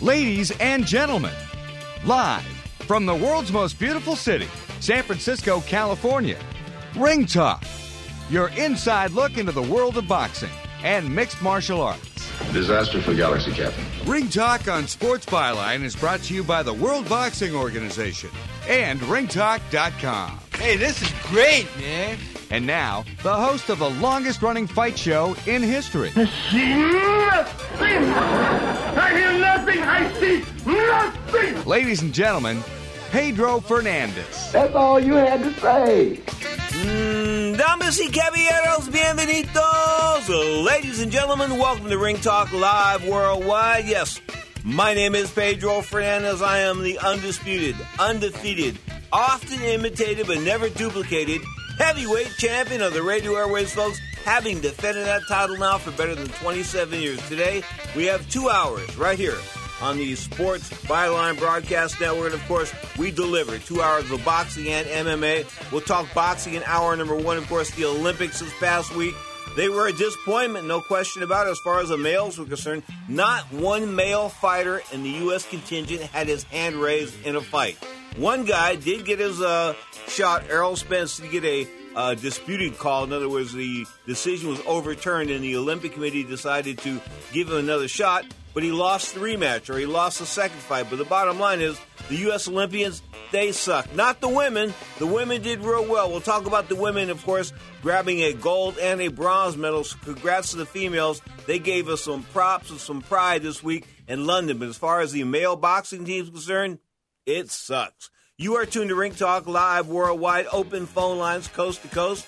Ladies and gentlemen, live from the world's most beautiful city, San Francisco, California, Ring Talk, your inside look into the world of boxing and mixed martial arts. Disaster for Galaxy, Captain. Ring Talk on Sports Byline is brought to you by the World Boxing Organization and ringtalk.com. Hey, this is great, man. And now, the host of the longest-running fight show in history. I see nothing. I hear nothing. I see nothing. Ladies and gentlemen, Pedro Fernandez. That's all you had to say. Damas y caballeros, bienvenidos. Ladies and gentlemen, welcome to Ring Talk Live Worldwide. Yes, my name is Pedro Fernandez. I am the undisputed, undefeated, often imitated but never duplicated heavyweight champion of the radio airways, folks, having defended that title now for better than 27 years. Today, we have 2 hours right here on the Sports Byline Broadcast Network. And, of course, we deliver 2 hours of boxing and MMA. We'll talk boxing in hour number one. Of course, the Olympics this past week. They were a disappointment, no question about it, as far as the males were concerned. Not one male fighter in the U.S. contingent had his hand raised in a fight. One guy did get his shot. Errol Spence did get a disputed call. In other words, the decision was overturned, and the Olympic Committee decided to give him another shot. But he lost the rematch, or he lost the second fight. But the bottom line is, the U.S. Olympians, they suck. Not the women. The women did real well. We'll talk about the women, of course, grabbing a gold and a bronze medal. So congrats to the females. They gave us some props and some pride this week in London. But as far as the male boxing team is concerned, it sucks. You are tuned to Ring Talk Live Worldwide. Open phone lines coast to coast.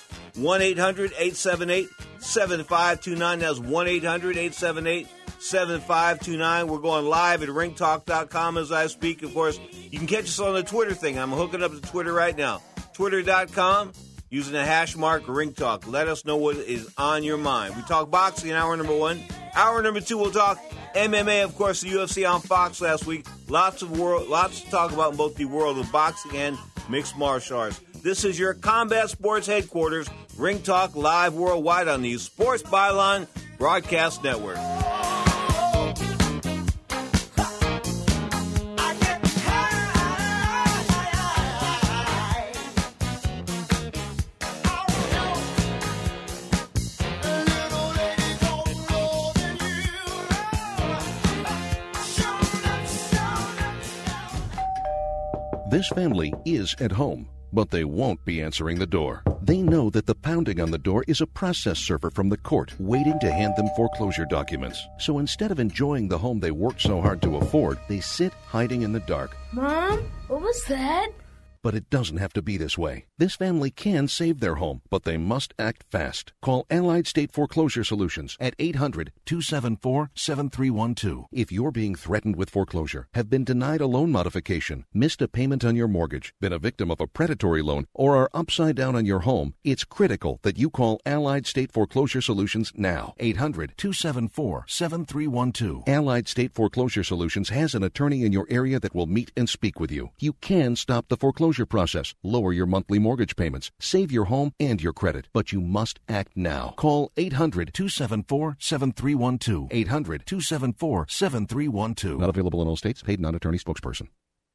1-800-878-7529. That's 1-800-878-7529. We're going live at ringtalk.com as I speak. Of course, you can catch us on the Twitter thing. I'm hooking up to Twitter right now. Twitter.com, using the hash mark ringtalk. Let us know what is on your mind. We talk boxing in hour number one. Hour number two, we'll talk MMA, of course, the UFC on Fox last week. Lots to talk about in both the world of boxing and mixed martial arts. This is your Combat Sports headquarters, Ring Talk Live Worldwide on the Sports Byline Broadcast Network. This family is at home, but they won't be answering the door. They know that the pounding on the door is a process server from the court waiting to hand them foreclosure documents. So instead of enjoying the home they worked so hard to afford, they sit hiding in the dark. Mom, what was that? But it doesn't have to be this way. This family can save their home, but they must act fast. Call Allied State Foreclosure Solutions at 800-274-7312. If you're being threatened with foreclosure, have been denied a loan modification, missed a payment on your mortgage, been a victim of a predatory loan, or are upside down on your home, it's critical that you call Allied State Foreclosure Solutions now. 800-274-7312. Allied State Foreclosure Solutions has an attorney in your area that will meet and speak with you. You can stop the foreclosure process, lower your monthly mortgage payments, save your home and your credit, but you must act now. Call 800-274-7312. 800-274-7312. Not available in all states. Paid non-attorney spokesperson.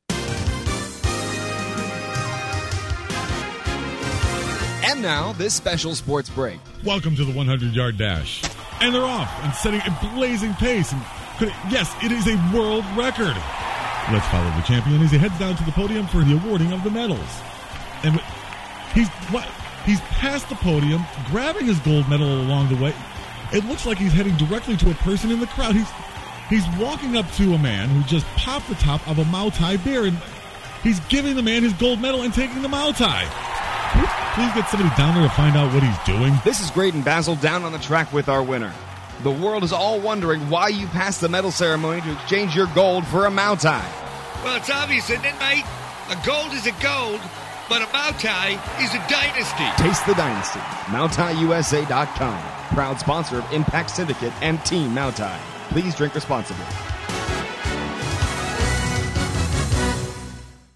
And now, this special sports break. Welcome to the 100-yard dash. And they're off and setting a blazing pace. And yes, it is a world record. Let's follow the champion as he heads down to the podium for the awarding of the medals. And he's past the podium, grabbing his gold medal along the way. It looks like he's heading directly to a person in the crowd. He's walking up to a man who just popped the top of a Mau Tai beer, and he's giving the man his gold medal and taking the Mau Tai. Please get somebody down there to find out what he's doing. This is Graydon Basil down on the track with our winner. The world is all wondering why you passed the medal ceremony to exchange your gold for a Mau Tai. Well, it's obvious, isn't it, mate? A gold is a gold, but a Mau Tai is a dynasty. Taste the dynasty. MauTaiUSA.com. Proud sponsor of Impact Syndicate and Team Mau Tai. Please drink responsibly.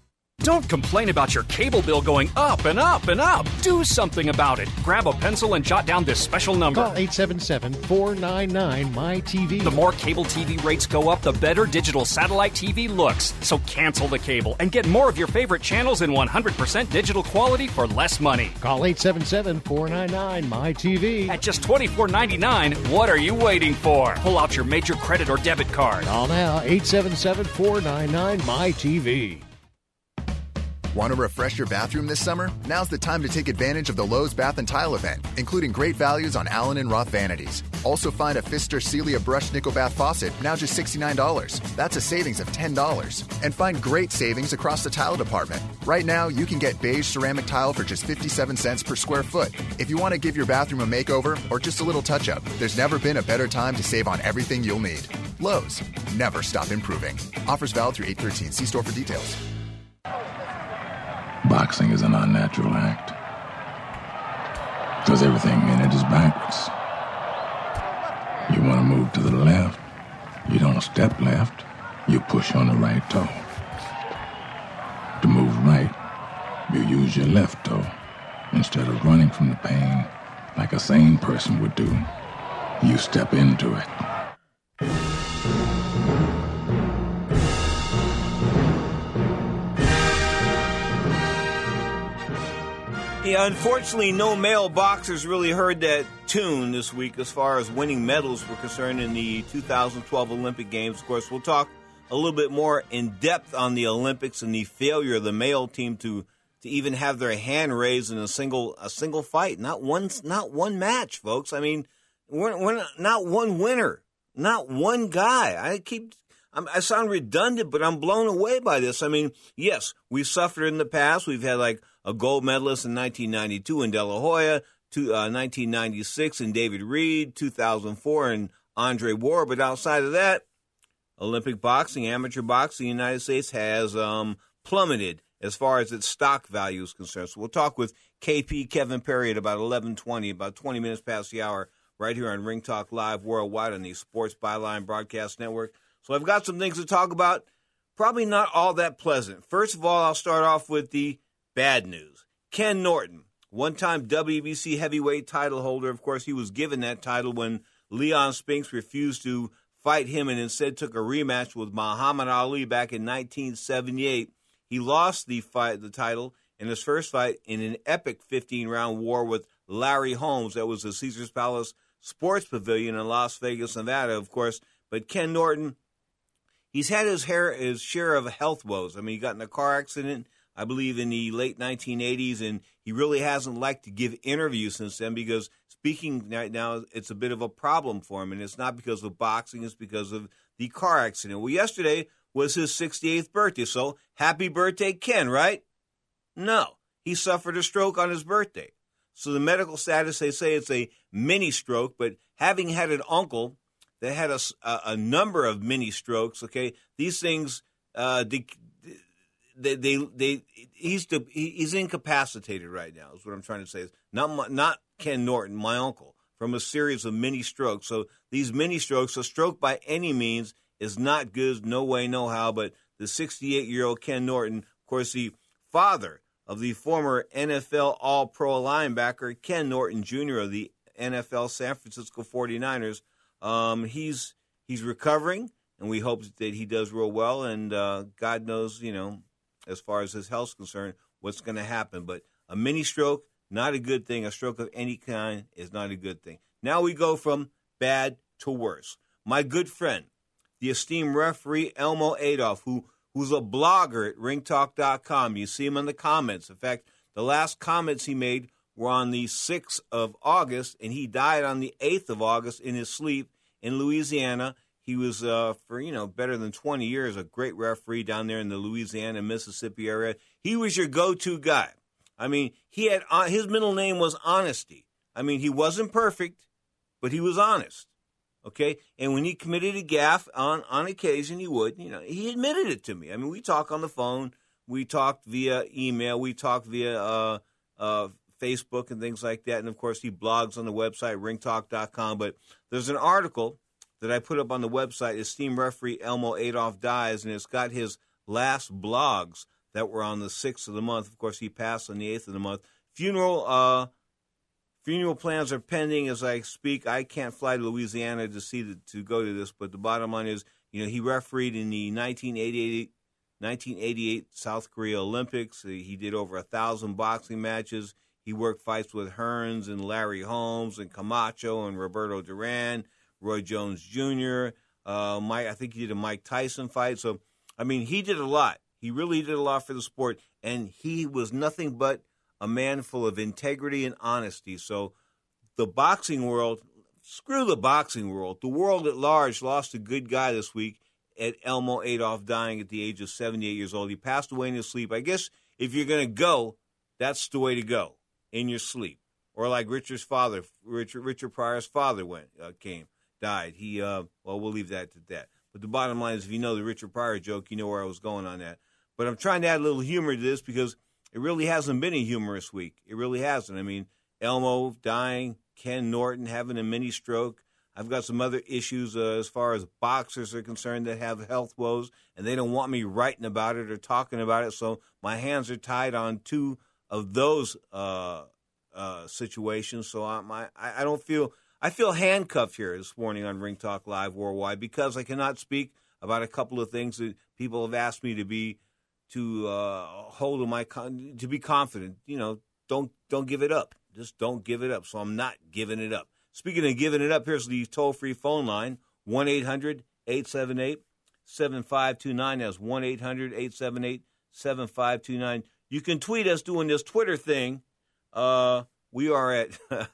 Don't complain about your cable bill going up and up and up. Do something about it. Grab a pencil and jot down this special number. Call 877-499-MY-TV. The more cable TV rates go up, the better digital satellite TV looks. So cancel the cable and get more of your favorite channels in 100% digital quality for less money. Call 877-499-MY-TV. At just $24.99, what are you waiting for? Pull out your major credit or debit card. Call now, 877-499-MY-TV. Want to refresh your bathroom this summer? Now's the time to take advantage of the Lowe's Bath and Tile event, including great values on Allen and Roth vanities. Also find a Pfister Celia Brush Nickel Bath faucet, now just $69. That's a savings of $10. And find great savings across the tile department. Right now, you can get beige ceramic tile for just 57 cents per square foot. If you want to give your bathroom a makeover or just a little touch-up, there's never been a better time to save on everything you'll need. Lowe's, never stop improving. Offers valid through 8/13. See store for details. Boxing is an unnatural act. Because everything in it is backwards. You want to move to the left, you don't step left, you push on the right toe. To move right, you use your left toe. Instead of running from the pain like a sane person would do, you step into it. Yeah, unfortunately, no male boxers really heard that tune this week as far as winning medals were concerned in the 2012 Olympic Games. Of course, we'll talk a little bit more in depth on the Olympics and the failure of the male team to even have their hand raised in a single fight. Not one match, folks. I mean, we're not one winner, not one guy. I sound redundant, but I'm blown away by this. I mean, yes, we've suffered in the past. We've had like a gold medalist in 1992 in De La Hoya, 1996 in David Reed, 2004 in Andre Ward. But outside of that, Olympic boxing, amateur boxing in the United States has plummeted as far as its stock value is concerned. So we'll talk with KP Kevin Perry at about 11:20, about 20 minutes past the hour, right here on Ring Talk Live Worldwide on the Sports Byline Broadcast Network. So I've got some things to talk about, probably not all that pleasant. First of all, I'll start off with the bad news. Ken Norton, one-time WBC heavyweight title holder. Of course, he was given that title when Leon Spinks refused to fight him and instead took a rematch with Muhammad Ali back in 1978. He lost the title in his first fight in an epic 15-round war with Larry Holmes. That was the Caesars Palace Sports Pavilion in Las Vegas, Nevada, of course. But Ken Norton, he's had his share of health woes. I mean, he got in a car accident, I believe, in the late 1980s, and he really hasn't liked to give interviews since then because speaking right now, it's a bit of a problem for him, and it's not because of boxing, it's because of the car accident. Well, yesterday was his 68th birthday, so happy birthday, Ken, right? No, he suffered a stroke on his birthday. So the medical status, they say it's a mini stroke, but having had an uncle that had a number of mini strokes, okay, these things, he's incapacitated right now is what I'm trying to say. Not Ken Norton, my uncle, from a series of mini strokes. So these mini strokes, a stroke by any means is not good, no way, no how. But the 68-year-old Ken Norton, of course, the father of the former NFL All-Pro linebacker Ken Norton Jr. of the NFL San Francisco 49ers, he's recovering, and we hope that he does real well. And God knows, as far as his health's concerned, what's going to happen. But a mini stroke, not a good thing. A stroke of any kind is not a good thing. Now we go from bad to worse. My good friend, the esteemed referee Elmo Adolf, who's a blogger at ringtalk.com. You see him in the comments. In fact, the last comments he made were on the 6th of August, and he died on the 8th of August in his sleep in Louisiana. He was, for better than 20 years, a great referee down there in the Louisiana, Mississippi area. He was your go-to guy. I mean, he had his middle name was Honesty. I mean, he wasn't perfect, but he was honest. Okay, and when he committed a gaffe on occasion, he would. He admitted it to me. I mean, we talk on the phone, we talked via email, we talked via Facebook and things like that, and of course, he blogs on the website ringtalk.com. But there's an article that I put up on the website, esteemed referee Elmo Adolf dies, and it's got his last blogs that were on the 6th of the month. Of course, he passed on the 8th of the month. Funeral plans are pending as I speak. I can't fly to Louisiana to go to this, but the bottom line is, he refereed in the 1988 South Korea Olympics. He did over 1,000 boxing matches. He worked fights with Hearns and Larry Holmes and Camacho and Roberto Duran, Roy Jones Jr. I think he did a Mike Tyson fight. So, he did a lot. He really did a lot for the sport, and he was nothing but a man full of integrity and honesty. So the boxing world, screw the boxing world. The world at large lost a good guy this week at Elmo Adolph, dying at the age of 78 years old. He passed away in his sleep. I guess if you're going to go, that's the way to go, in your sleep. Or like Richard Pryor's father died. We'll leave that to that. But the bottom line is, if you know the Richard Pryor joke, you know where I was going on that. But I'm trying to add a little humor to this because it really hasn't been a humorous week. It really hasn't. Elmo dying, Ken Norton having a mini stroke. I've got some other issues as far as boxers are concerned that have health woes, and they don't want me writing about it or talking about it, so my hands are tied on two of those situations. So I feel handcuffed here this morning on Ring Talk Live Worldwide because I cannot speak about a couple of things that people have asked me to be confident. Don't give it up. Just don't give it up. So I'm not giving it up. Speaking of giving it up, here's the toll-free phone line, 1-800-878-7529. That's 1-800-878-7529. You can tweet us doing this Twitter thing. We are at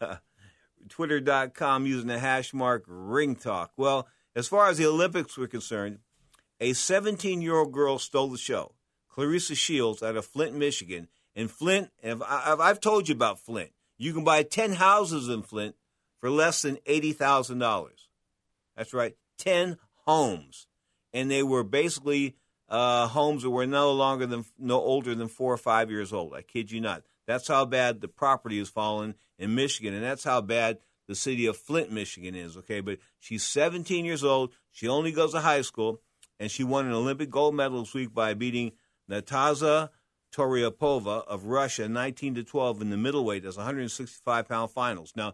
twitter.com using the hash mark #RingTalk. Well, as far as the Olympics were concerned, a 17-year-old girl stole the show. Clarissa Shields out of Flint, Michigan. And Flint, I've told you about Flint. You can buy 10 houses in Flint for less than $80,000. That's right, 10 homes. And they were basically homes that were no older than 4 or 5 years old. I kid you not. That's how bad the property has fallen in Michigan, and that's how bad the city of Flint, Michigan is, okay? But she's 17 years old. She only goes to high school, and she won an Olympic gold medal this week by beating Natasha Toryapova of Russia 19-12 in the middleweight as 165-pound finals. Now,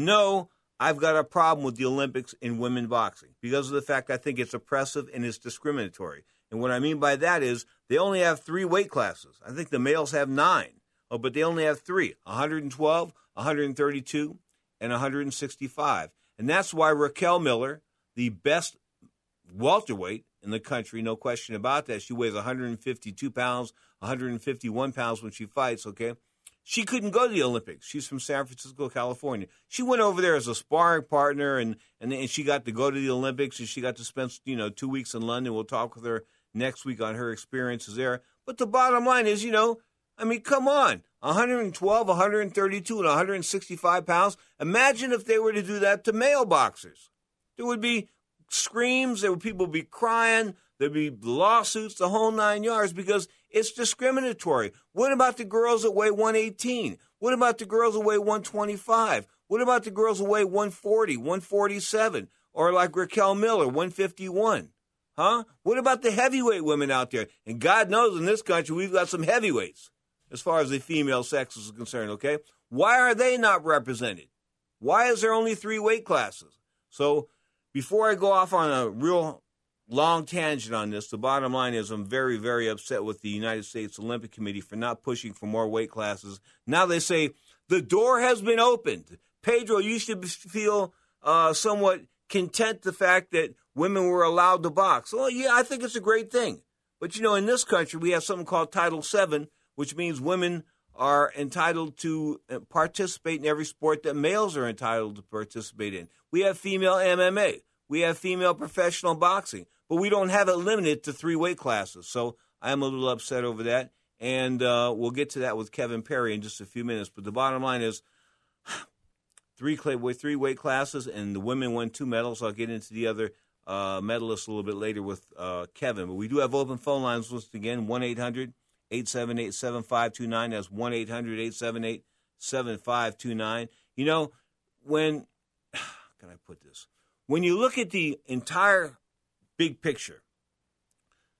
I've got a problem with the Olympics in women boxing because of the fact I think it's oppressive and it's discriminatory. And what I mean by that is they only have 3 weight classes. I think the males have 9, but they only have 3, 112, 132, and 165. And that's why Raquel Miller, the best welterweight in the country, no question about that. She weighs 152 pounds, 151 pounds when she fights, okay? She couldn't go to the Olympics. She's from San Francisco, California. She went over there as a sparring partner, and she got to go to the Olympics, and she got to spend 2 weeks in London. We'll talk with her next week on her experiences there. But the bottom line is, come on, 112, 132, and 165 pounds. Imagine if they were to do that to male boxers. There would be screams, people would be crying, there'd be lawsuits, the whole 9 yards, because it's discriminatory. What about the girls that weigh 118? What about the girls that weigh 125? What about the girls that weigh 140, 147? Or like Raquel Miller, 151? Huh? What about the heavyweight women out there? And God knows in this country we've got some heavyweights as far as the female sex is concerned, okay? Why are they not represented? Why is there only 3 weight classes? So before I go off on a real long tangent on this, the bottom line is I'm very, very upset with the United States Olympic Committee for not pushing for more weight classes. Now they say the door has been opened. Pedro, you should feel somewhat content the fact that women were allowed to box. Well, yeah, I think it's a great thing. But, in this country we have something called Title VII, which means women are entitled to participate in every sport that males are entitled to participate in. We have female MMA. We have female professional boxing. But we don't have it limited to 3 weight classes. So I am a little upset over that. And we'll get to that with Kevin Perry in just a few minutes. But the bottom line is 3 weight classes, and the women won 2 medals. I'll get into the other medalists a little bit later with Kevin. But we do have open phone lines once again, 1-800-878-7529. That's 1-800-878-7529. How can I put this? When you look at the entire big picture,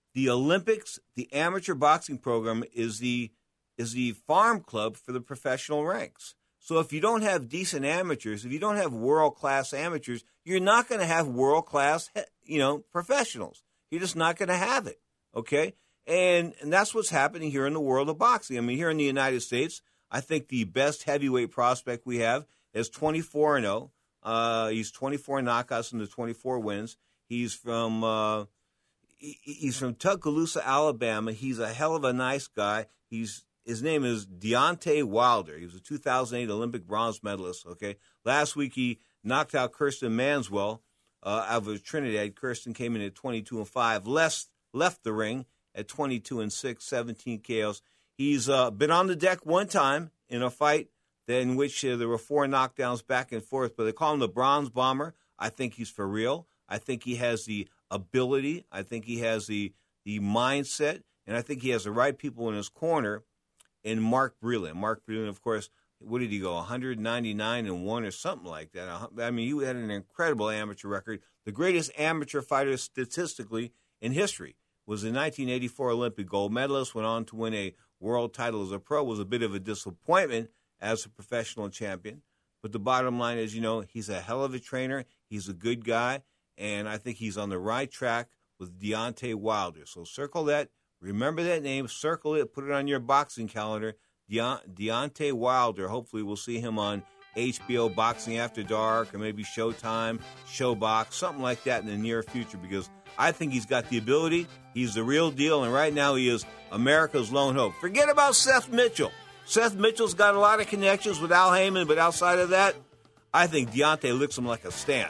the Olympics, the amateur boxing program is the farm club for the professional ranks. So if you don't have decent amateurs, if you don't have world-class amateurs, you're not going to have world-class, professionals. You're just not going to have it, okay? And that's what's happening here in the world of boxing. I mean, here in the United States, I think the best heavyweight prospect we have is 24-0. He's 24 knockouts into 24 wins. He's from Tuscaloosa, Alabama. He's a hell of a nice guy. His name is Deontay Wilder. He was a 2008 Olympic bronze medalist. Okay, last week he knocked out Kirsten Manswell out of Trinidad. Kirsten came in at 22-5. Left the ring at 22-6, 17 KOs. He's been on the deck one time in a fight in which there were 4 knockdowns back and forth. But they call him the Bronze Bomber. I think he's for real. I think he has the ability. I think he has the mindset, and I think he has the right people in his corner. And Mark Breland. Mark Breland, of course, what did he go, 199-1 or something like that? I mean, he had an incredible amateur record. The greatest amateur fighter statistically in history was the 1984 Olympic gold medalist, went on to win a world title as a pro, was a bit of a disappointment as a professional champion. But the bottom line is, he's a hell of a trainer. He's a good guy, and I think he's on the right track with Deontay Wilder. So circle that. Remember that name, circle it, put it on your boxing calendar, Deontay Wilder. Hopefully we'll see him on HBO Boxing After Dark or maybe Showtime, Showbox, something like that in the near future, because I think he's got the ability. He's the real deal, and right now he is America's lone hope. Forget about Seth Mitchell. Seth Mitchell's got a lot of connections with Al Heyman, but outside of that, I think Deontay licks him like a stamp.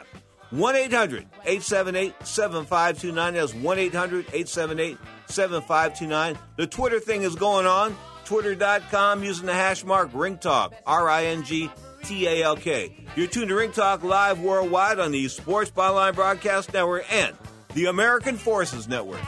1-800-878-7529. That's 1-800-878-7529. The Twitter thing is going on. Twitter.com using the hash mark RingTalk, RingTalk. You're tuned to Ring Talk live worldwide on the Sports Byline Broadcast Network and the American Forces Network.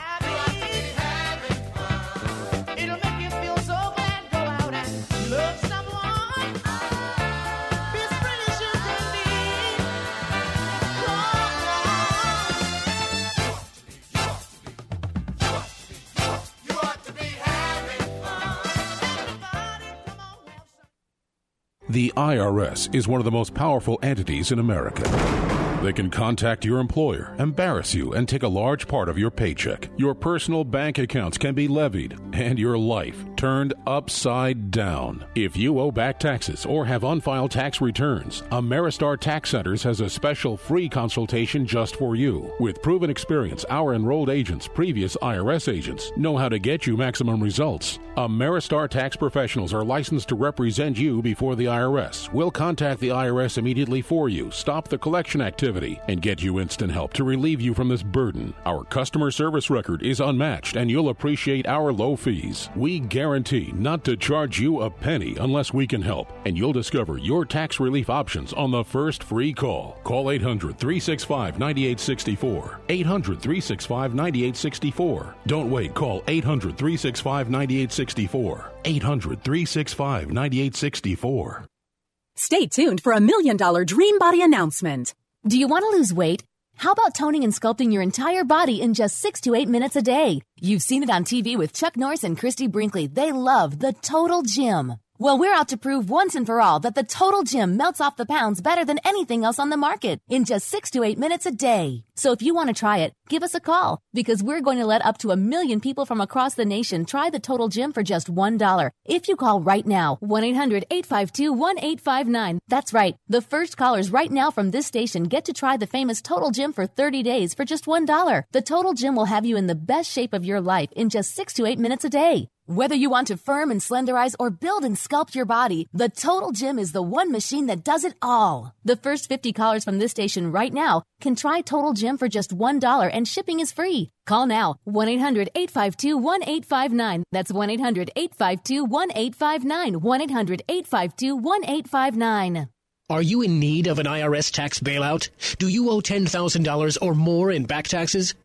The IRS is one of the most powerful entities in America. They can contact your employer, embarrass you, and take a large part of your paycheck. Your personal bank accounts can be levied, and your life turned upside down. If you owe back taxes or have unfiled tax returns, Ameristar Tax Centers has a special free consultation just for you. With proven experience, our enrolled agents, previous IRS agents, know how to get you maximum results. Ameristar Tax Professionals are licensed to represent you before the IRS. We'll contact the IRS immediately for you, stop the collection activity, and get you instant help to relieve you from this burden. Our customer service record is unmatched, and you'll appreciate our low fees. We guarantee not to charge you a penny unless we can help, and you'll discover your tax relief options on the first free call. Call 800-365-9864. 800-365-9864. Don't wait. Call 800-365-9864. 800-365-9864. Stay tuned for a $1 million Dream Body announcement. Do you want to lose weight? How about toning and sculpting your entire body in just 6 to 8 minutes a day? You've seen it on TV with Chuck Norris and Christy Brinkley. They love the Total Gym. Well, we're out to prove once and for all that the Total Gym melts off the pounds better than anything else on the market in just 6 to 8 minutes a day. So if you want to try it, give us a call, because we're going to let up to 1 million people from across the nation try the Total Gym for just $1. If you call right now, 1-800-852-1859. That's right. The first callers right now from this station get to try the famous Total Gym for 30 days for just $1. The Total Gym will have you in the best shape of your life in just 6 to 8 minutes a day. Whether you want to firm and slenderize or build and sculpt your body, the Total Gym is the one machine that does it all. The first 50 callers from this station right now can try Total Gym for just $1, and shipping is free. Call now, 1-800-852-1859. That's 1-800-852-1859. 1-800-852-1859. Are you in need of an IRS tax bailout? Do you owe $10,000 or more in back taxes?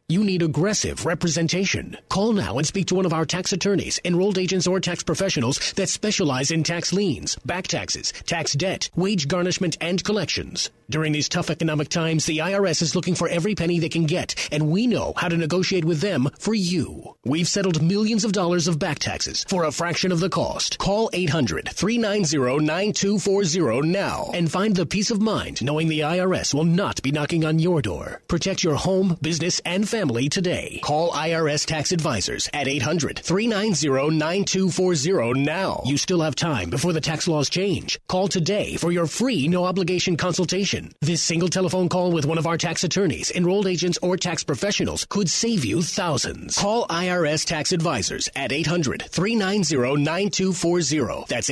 You need aggressive representation. Call now and speak to one of our tax attorneys, enrolled agents, or tax professionals that specialize in tax liens, back taxes, tax debt, wage garnishment, and collections. During these tough economic times, the IRS is looking for every penny they can get, and we know how to negotiate with them for you. We've settled millions of dollars of back taxes for a fraction of the cost. Call 800-390-9240 now and find the peace of mind knowing the IRS will not be knocking on your door. Protect your home, business, and family today. Call IRS Tax Advisors at 800-390-9240 now. You still have time before the tax laws change. Call today for your free no-obligation consultation. This single telephone call with one of our tax attorneys, enrolled agents, or tax professionals could save you thousands. Call IRS Tax Advisors at 800-390-9240. That's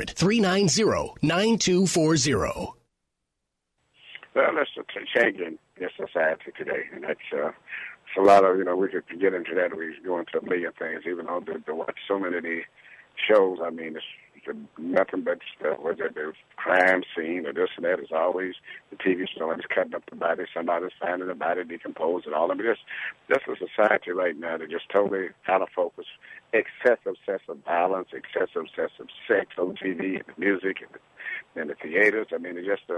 800-390-9240. Well, that's a change in society today, and that's it's a lot of, we could get into that. We go into a million things, even though they watch so many of the shows. I mean, it's nothing but stuff, whether the crime scene or this and that. Is always the TV show is cutting up the body, somebody's finding the body decomposed and all of it. That's a society right now that just totally out of focus. Excessive violence, excessive sex on TV, and the music, and the theaters. I mean, it's just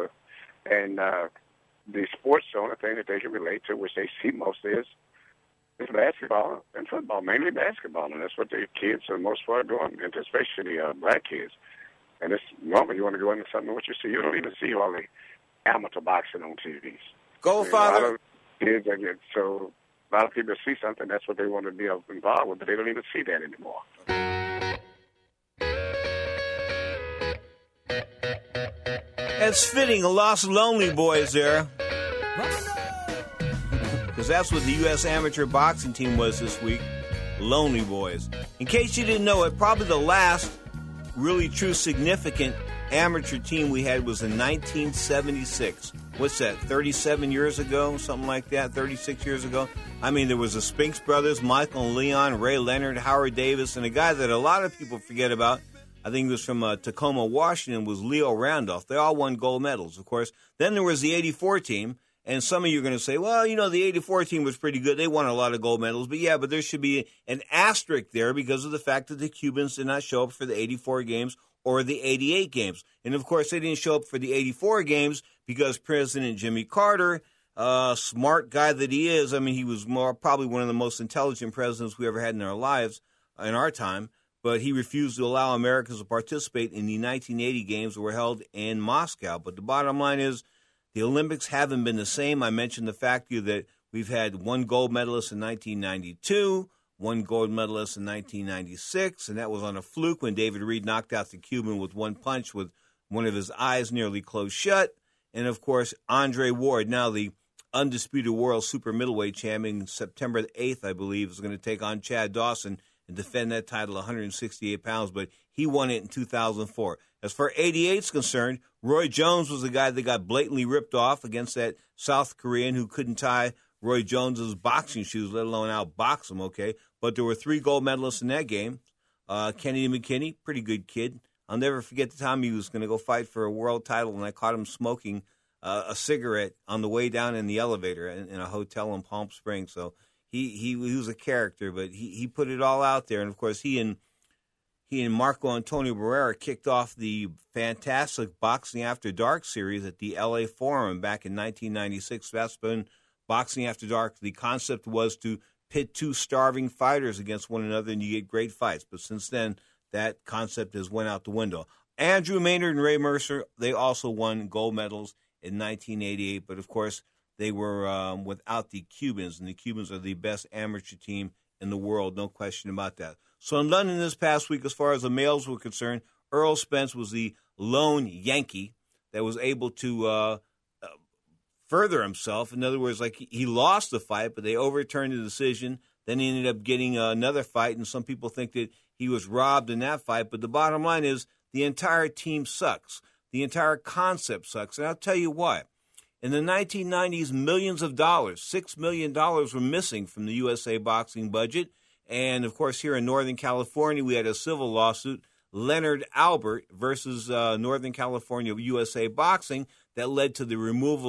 the sports, the only thing that they can relate to, which they see mostly, is basketball and football, mainly basketball, and that's what the kids for the most part are doing, and especially black kids. And it's normal. You want to go into something, what you see, you don't even see all the amateur boxing on TVs. Father. A lot of kids, so a lot of people see something, that's what they want to be involved with, but they don't even see that anymore. It's fitting, a Lost Lonely Boys there. Because that's what the U.S. amateur boxing team was this week, Lonely Boys. In case you didn't know it, probably the last really true significant amateur team we had was in 1976. What's that, 37 years ago, something like that, 36 years ago? I mean, there was the Spinks brothers, Michael and Leon, Ray Leonard, Howard Davis, and a guy that a lot of people forget about, I think he was from Tacoma, Washington, was Leo Randolph. They all won gold medals, of course. Then there was the 84 team. And some of you are going to say, well, the 84 team was pretty good. They won a lot of gold medals. But, but there should be an asterisk there because of the fact that the Cubans did not show up for the 84 games or the 88 games. And, of course, they didn't show up for the 84 games because President Jimmy Carter, smart guy that he is, I mean, he was probably one of the most intelligent presidents we ever had in our lives, in our time. But he refused to allow Americans to participate in the 1980 games that were held in Moscow. But the bottom line is, the Olympics haven't been the same. I mentioned the fact to you that we've had one gold medalist in 1992, one gold medalist in 1996, and that was on a fluke when David Reed knocked out the Cuban with one punch with one of his eyes nearly closed shut. And, of course, Andre Ward, now the undisputed world super middleweight champion, September 8th, I believe, is going to take on Chad Dawson and defend that title, 168 pounds, but he won it in 2004. As far as 88 is concerned, Roy Jones was the guy that got blatantly ripped off against that South Korean who couldn't tie Roy Jones's boxing shoes, let alone outbox him, okay? But there were 3 gold medalists in that game. Kennedy McKinney, pretty good kid. I'll never forget the time he was going to go fight for a world title, and I caught him smoking a cigarette on the way down in the elevator in a hotel in Palm Springs. So he was a character, but he put it all out there. And, of course, he and Marco Antonio Barrera kicked off the fantastic Boxing After Dark series at the L.A. Forum back in 1996. That's been Boxing After Dark. The concept was to pit 2 starving fighters against one another, and you get great fights. But since then, that concept has went out the window. Andrew Maynard and Ray Mercer, they also won gold medals in 1988. But, of course, they were without the Cubans, and the Cubans are the best amateur team in the world, no question about that. So in London this past week, as far as the males were concerned, Earl Spence was the lone Yankee that was able to further himself. In other words, like he lost the fight, but they overturned the decision. Then he ended up getting another fight, and some people think that he was robbed in that fight. But the bottom line is the entire team sucks. The entire concept sucks, and I'll tell you why. In the 1990s, millions of dollars, $6 million were missing from the USA boxing budget. And, of course, here in Northern California, we had a civil lawsuit, Leonard Albert versus Northern California USA Boxing, that led to the removal of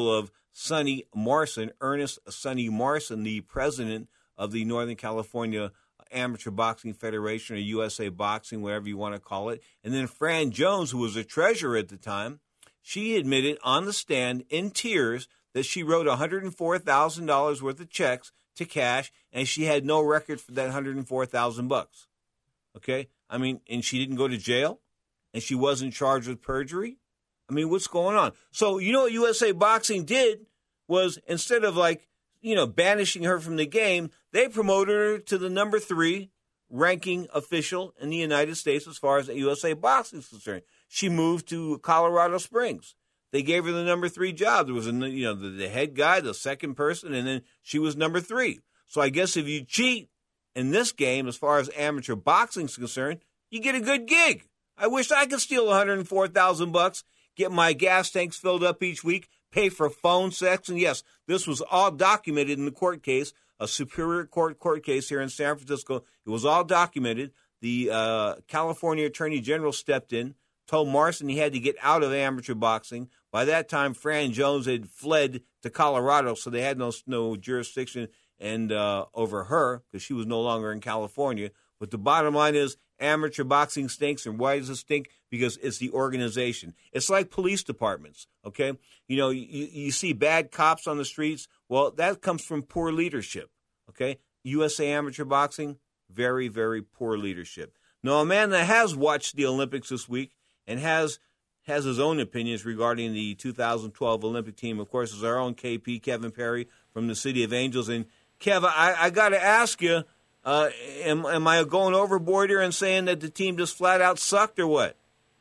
Sonny Marson, Ernest Sonny Marson, the president of the Northern California Amateur Boxing Federation, or USA Boxing, whatever you want to call it. And then Fran Jones, who was a treasurer at the time, she admitted on the stand in tears that she wrote $104,000 worth of checks to cash, and she had no record for that $104,000. Okay? I mean, and she didn't go to jail, and she wasn't charged with perjury. I mean, what's going on? So, you know what USA Boxing did was, instead of banishing her from the game, they promoted her to the number 3 ranking official in the United States as far as USA Boxing is concerned. She moved to Colorado Springs. They gave her the number 3 job. There was the head guy, the second person, and then she was number 3. So I guess if you cheat in this game, as far as amateur boxing is concerned, you get a good gig. I wish I could steal $104,000, get my gas tanks filled up each week, pay for phone sex, and yes, this was all documented in the court case, a Superior Court case here in San Francisco. It was all documented. The California Attorney General stepped in, told Marson he had to get out of amateur boxing. By that time, Fran Jones had fled to Colorado, so they had no jurisdiction over her because she was no longer in California. But the bottom line is, amateur boxing stinks, and why does it stink? Because it's the organization. It's like police departments, okay? You see bad cops on the streets. Well, that comes from poor leadership, okay? USA Amateur Boxing, very, very poor leadership. Now, a man that has watched the Olympics this week and has his own opinions regarding the 2012 Olympic team, of course, is our own KP, Kevin Perry, from the City of Angels. And, Kev, I got to ask you, am I going overboard here and saying that the team just flat out sucked or what?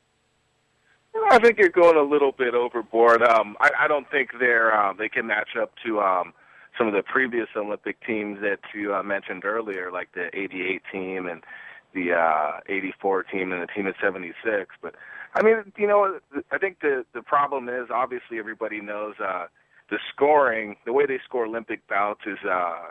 I think you're going a little bit overboard. I don't think they can match up to some of the previous Olympic teams that you mentioned earlier, like the 88 team and the 84 team and the team of 76. But, I mean, I think the problem is, obviously everybody knows the scoring, the way they score Olympic bouts is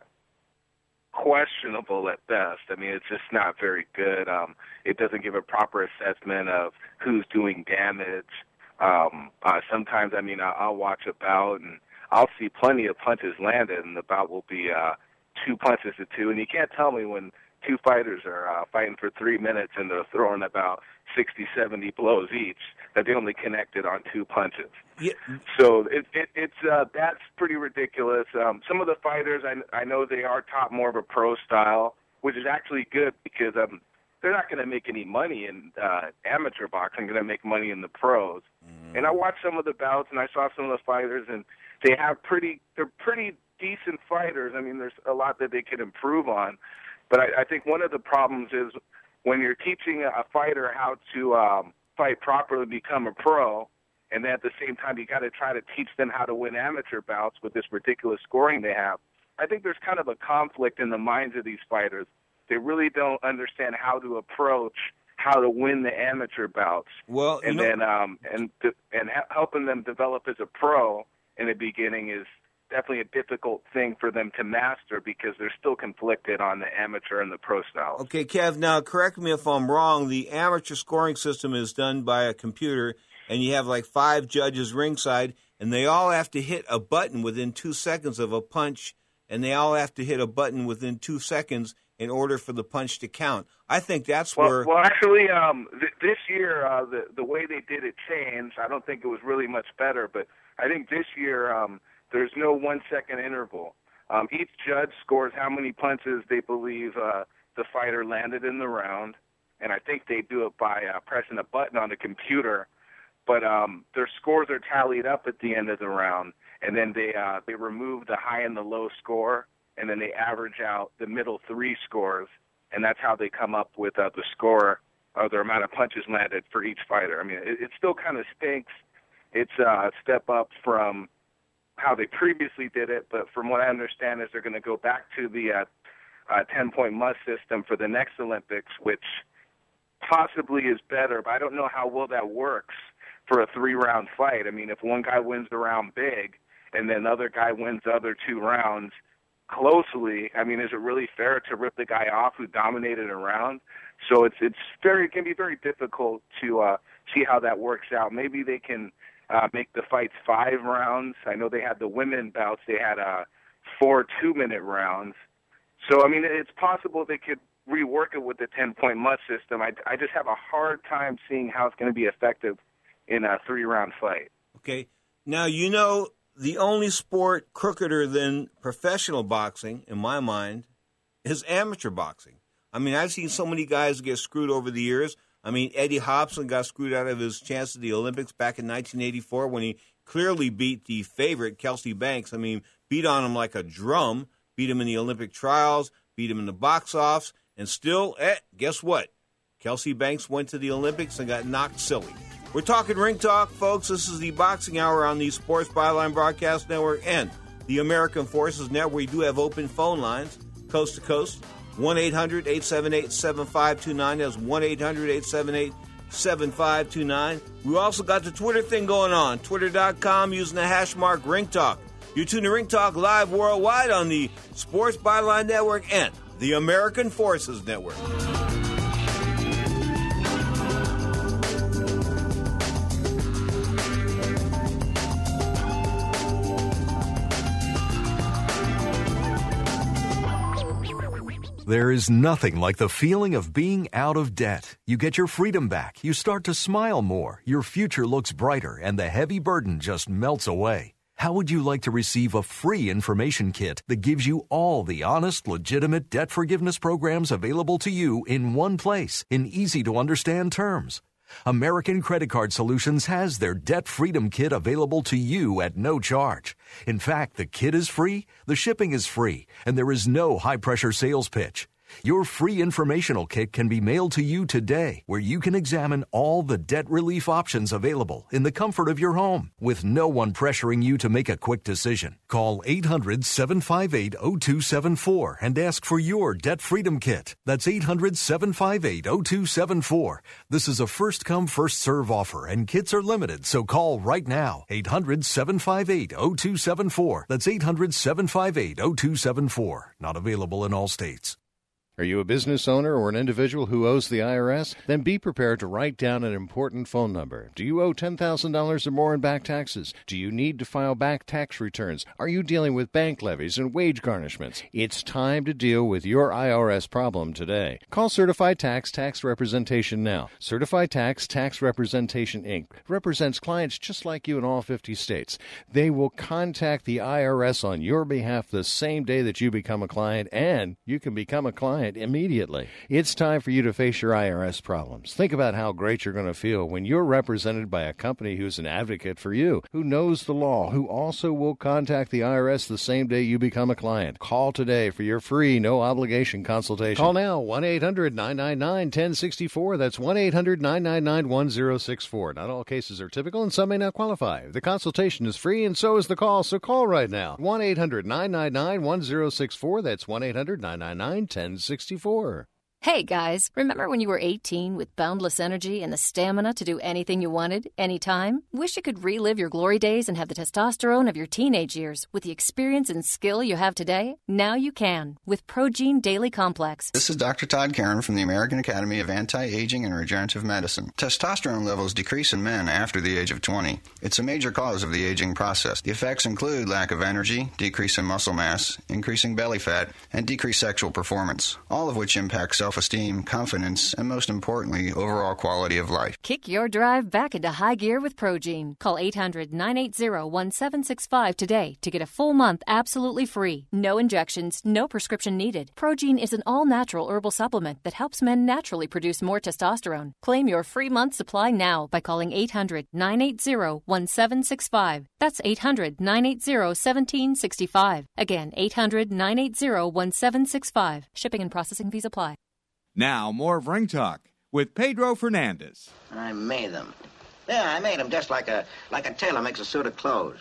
questionable at best. I mean, it's just not very good. It doesn't give a proper assessment of who's doing damage. Sometimes, I mean, I'll watch a bout and I'll see plenty of punches landed, and the bout will be 2 punches to 2. And you can't tell me when 2 fighters are fighting for 3 minutes and they're throwing about 60, 70 blows each, that they only connected on 2 punches. Yeah. So it's that's pretty ridiculous. Some of the fighters, I know they are taught more of a pro style, which is actually good because they're not going to make any money in amateur boxing. They're going to make money in the pros. And I watched some of the bouts, and I saw some of the fighters, and they're pretty decent fighters. I mean, there's a lot that they could improve on. But I think one of the problems is when you're teaching a fighter how to fight properly, become a pro, and then at the same time you got to try to teach them how to win amateur bouts with this ridiculous scoring they have. I think there's kind of a conflict in the minds of these fighters. They really don't understand how to approach how to win the amateur bouts. Well, and helping them develop as a pro in the beginning is definitely a difficult thing for them to master because they're still conflicted on the amateur and the pro styles. Okay, Kev, now correct me if I'm wrong. The amateur scoring system is done by a computer, and you have like 5 judges ringside, and they all have to hit a button within 2 seconds of a punch, and they all have to hit a button within 2 seconds in order for the punch to count. I think that's where... Well, actually, this year, the way they did it changed. I don't think it was really much better, but I think this year there's no 1 second interval. Each judge scores how many punches they believe the fighter landed in the round, and I think they do it by pressing a button on the computer. But their scores are tallied up at the end of the round, and then they remove the high and the low score, and then they average out the middle 3 scores, and that's how they come up with the score or the amount of punches landed for each fighter. I mean, it still kind of stinks. It's a step up from how they previously did it, but from what I understand is they're going to go back to the 10-point must system for the next Olympics, which possibly is better, but I don't know how well that works for a 3-round fight. I mean, if one guy wins the round big and then the other guy wins the other 2 rounds closely, I mean, is it really fair to rip the guy off who dominated a round? So it can be very difficult to see how that works out. Maybe they can make the fights 5 rounds. I know they had the women bouts. They had 4 2-minute rounds. So, I mean, it's possible they could rework it with the 10-point must system. I just have a hard time seeing how it's going to be effective in a 3-round fight. Okay. Now, you know, the only sport crookeder than professional boxing, in my mind, is amateur boxing. I mean, I've seen so many guys get screwed over the years. I mean, Eddie Hobson got screwed out of his chance at the Olympics back in 1984 when he clearly beat the favorite, Kelsey Banks. I mean, beat on him like a drum, beat him in the Olympic trials, beat him in the box offs, and still, guess what? Kelsey Banks went to the Olympics and got knocked silly. We're talking Ring Talk, folks. This is the Boxing Hour on the Sports Byline Broadcast Network and the American Forces Network. We do have open phone lines, coast to coast. 1-800-878-7529. That's 1-800-878-7529. We also got the Twitter thing going on, twitter.com using the hash mark Ring Talk. You tune to Ring Talk live worldwide on the Sports Byline Network and the American Forces Network. There is nothing like the feeling of being out of debt. You get your freedom back, you start to smile more, your future looks brighter, and the heavy burden just melts away. How would you like to receive a free information kit that gives you all the honest, legitimate debt forgiveness programs available to you in one place, in easy-to-understand terms? American Credit Card Solutions has their Debt Freedom Kit available to you at no charge. In fact, the kit is free, the shipping is free, and there is no high-pressure sales pitch. Your free informational kit can be mailed to you today, where you can examine all the debt relief options available in the comfort of your home, with no one pressuring you to make a quick decision. Call 800-758-0274 and ask for your Debt Freedom Kit. That's 800-758-0274. This is a first-come, first-serve offer, and kits are limited, so call right now. 800-758-0274. That's 800-758-0274. Not available in all states. Are you a business owner or an individual who owes the IRS? Then be prepared to write down an important phone number. Do you owe $10,000 or more in back taxes? Do you need to file back tax returns? Are you dealing with bank levies and wage garnishments? It's time to deal with your IRS problem today. Call Certified Tax Representation now. Certified Tax Representation, Inc. represents clients just like you in all 50 states. They will contact the IRS on your behalf the same day that you become a client, and you can become a client immediately. It's time for you to face your IRS problems. Think about how great you're going to feel when you're represented by a company who's an advocate for you, who knows the law, who also will contact the IRS the same day you become a client. Call today for your free, no-obligation consultation. Call now, 1-800-999-1064. That's 1-800-999-1064. Not all cases are typical, and some may not qualify. The consultation is free, and so is the call, so call right now. 1-800-999-1064. That's 1-800-999-1064. Hey guys, remember when you were 18 with boundless energy and the stamina to do anything you wanted, anytime? Wish you could relive your glory days and have the testosterone of your teenage years with the experience and skill you have today? Now you can with Progene Daily Complex. This is Dr. Todd Karen from the American Academy of Anti-Aging and Regenerative Medicine. Testosterone levels decrease in men after the age of 20. It's a major cause of the aging process. The effects include lack of energy, decrease in muscle mass, increasing belly fat, and decreased sexual performance, all of which impact self-esteem, confidence, and most importantly, overall quality of life. Kick your drive back into high gear with Progene. Call 800-980-1765 today to get a full month absolutely free. No injections, no prescription needed. Progene is an all-natural herbal supplement that helps men naturally produce more testosterone. Claim your free month supply now by calling 800-980-1765. That's 800-980-1765. Again, 800-980-1765. Shipping and processing fees apply. Now, more of Ring Talk with Pedro Fernandez. I made them. Yeah, I made them just like a tailor makes a suit of clothes.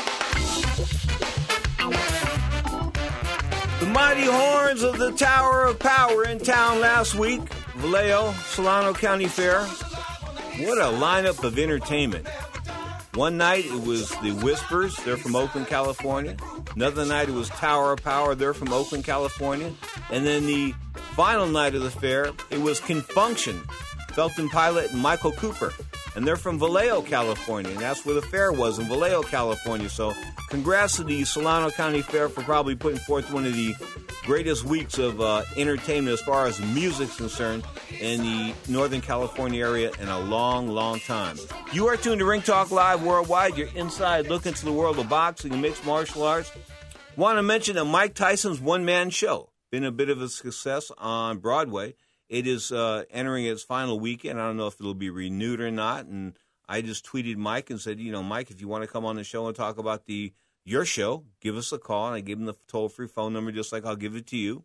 The mighty horns of the Tower of Power in town last week. Vallejo, Solano County Fair. What a lineup of entertainment. One night it was the Whispers, they're from Oakland, California. Another night it was Tower of Power, they're from Oakland, California. And then the final night of the fair, it was Confunction, Felton Pilot and Michael Cooper. and they're from Vallejo, California, and that's where the fair was, in Vallejo, California. So congrats to the Solano County Fair for probably putting forth one of the greatest weeks of entertainment as far as music's concerned in the Northern California area in a long, long time. You are tuned to Ring Talk Live Worldwide, your inside look into the world of boxing and mixed martial arts. Want to mention that Mike Tyson's one-man show been a bit of a success on Broadway. It is entering its final weekend. I don't know if it'll be renewed or not. And I just tweeted Mike and said, Mike, if you want to come on the show and talk about your show, give us a call. And I gave him the toll-free phone number just like I'll give it to you,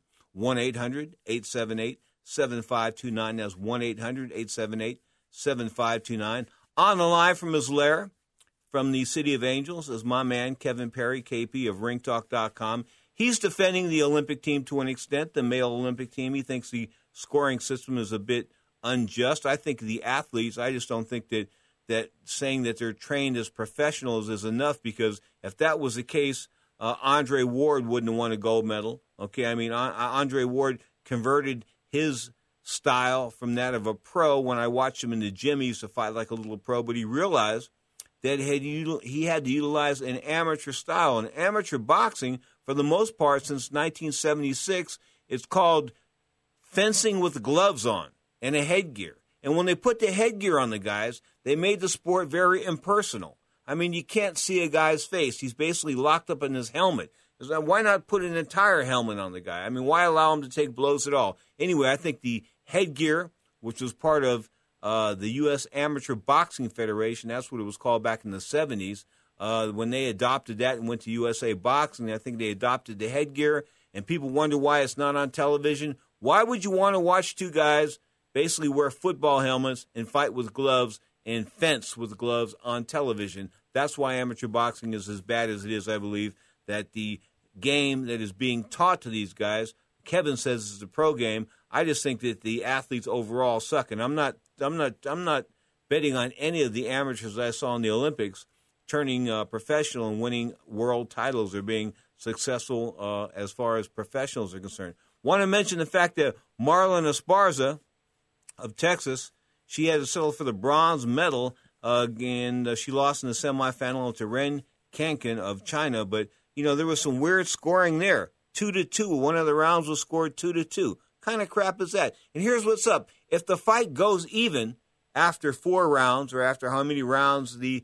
1-800-878-7529. That's 1-800-878-7529. On the line from his lair, from the City of Angels, is my man, Kevin Perry, KP of ringtalk.com. He's defending the Olympic team to an extent, the male Olympic team. He thinks the scoring system is a bit unjust. I think the athletes, I just don't think that saying that they're trained as professionals is enough, because if that was the case, Andre Ward wouldn't have won a gold medal. Okay, I mean, Andre Ward converted his style from that of a pro. When I watched him in the gym, he used to fight like a little pro, but he realized that he had to utilize an amateur style. And amateur boxing, for the most part, since 1976, it's called fencing with gloves on and a headgear. And when they put the headgear on the guys, they made the sport very impersonal. I mean, you can't see a guy's face. He's basically locked up in his helmet. Why not put an entire helmet on the guy? I mean, why allow him to take blows at all? Anyway, I think the headgear, which was part of the U.S. Amateur Boxing Federation, that's what it was called back in the 70s, when they adopted that and went to USA Boxing, I think they adopted the headgear, and people wonder why it's not on television. Why would you want to watch two guys basically wear football helmets and fight with gloves and fence with gloves on television? That's why amateur boxing is as bad as it is, I believe, that the game that is being taught to these guys, Kevin says is a pro game. I just think that the athletes overall suck, and I'm not betting on any of the amateurs I saw in the Olympics turning professional and winning world titles or being successful as far as professionals are concerned. Want to mention the fact that Marlon Esparza of Texas, she had to settle for the bronze medal, and she lost in the semifinal to Ren Kankan of China. But, there was some weird scoring there, 2-2. One of the rounds was scored 2-2. Kind of crap is that? And here's what's up. If the fight goes even after 4 rounds, or after how many rounds the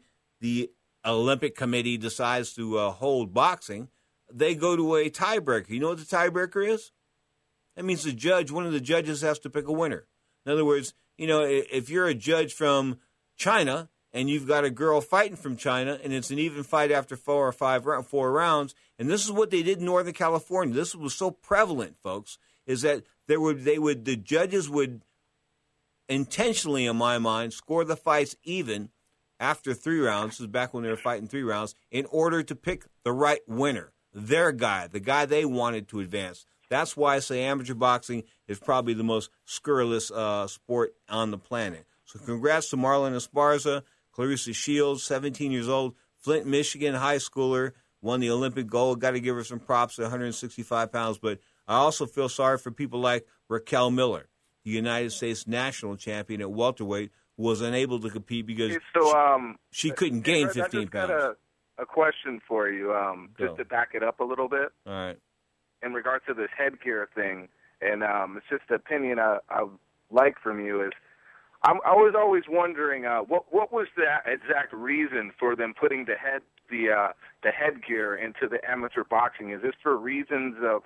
Olympic Committee decides to hold boxing, they go to a tiebreaker. You know what the tiebreaker is? That means one of the judges has to pick a winner. In other words, if you're a judge from China and you've got a girl fighting from China and it's an even fight after 4 rounds, and this is what they did in Northern California. This was so prevalent, folks, is that the judges would intentionally, in my mind, score the fights even after 3 rounds. This is back when they were fighting 3 rounds, in order to pick the right winner, their guy, the guy they wanted to advance. That's why I say amateur boxing is probably the most scurrilous sport on the planet. So congrats to Marlon Esparza, Clarissa Shields, 17 years old, Flint, Michigan, high schooler, won the Olympic gold. Got to give her some props at 165 pounds. But I also feel sorry for people like Raquel Miller, the United States national champion at welterweight, who was unable to compete because she couldn't gain 15 pounds. I just got a question for you, just to back it up a little bit. All right. In regards to this headgear thing, and it's just an opinion I like from you, is I was always wondering what was the exact reason for them putting the headgear into the amateur boxing? Is this for reasons of